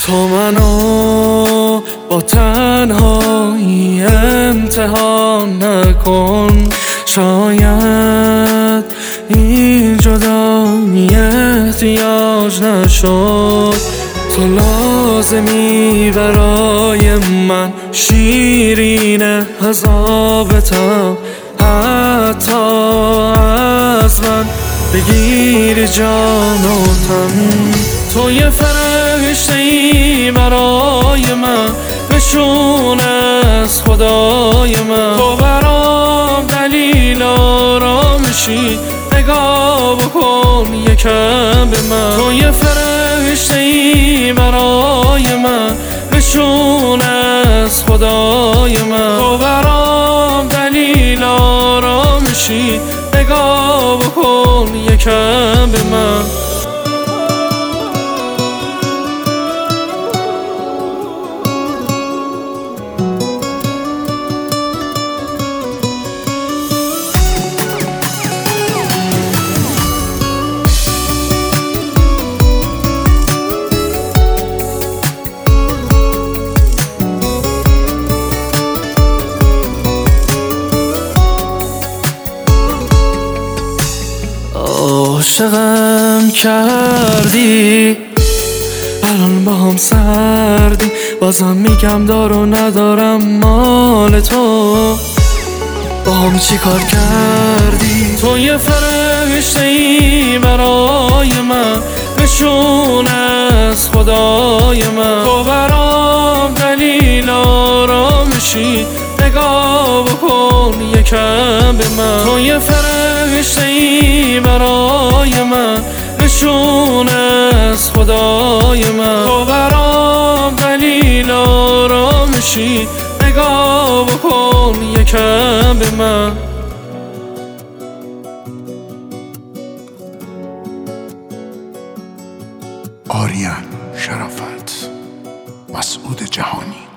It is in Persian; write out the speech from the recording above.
تو منو با تنهایی امتحان نکن، شاید این جدایی احتیاج نشد. تو لازمی برای من، شیرین حسابتم، حتی از من بگیری جان و تن. تو یه فرشته ای برای من، نشون از خدای من. تو برام دلیل آرامشی، نگاه بکن یکم به من. تو یه فرشته ای برای من، نشون از خدای من. تو برام دلیل آرامشی، نگاه بکن یکم به من. عاشقم کردی، الان با هم سردی، بازم میگم دار و ندارم مال تو. با هم چی کار کردی؟ تو یه فرشته ای برای من، نشون از خدای من. تو برام دلیل آرامشی، نگاه بکن یکم به من. تو یه فرشته ای برای من، نشون از خدای من. تو برام دلیل آرامشی، نگاه بکن یکم به من. آریان شرافت، مسعود جهانی.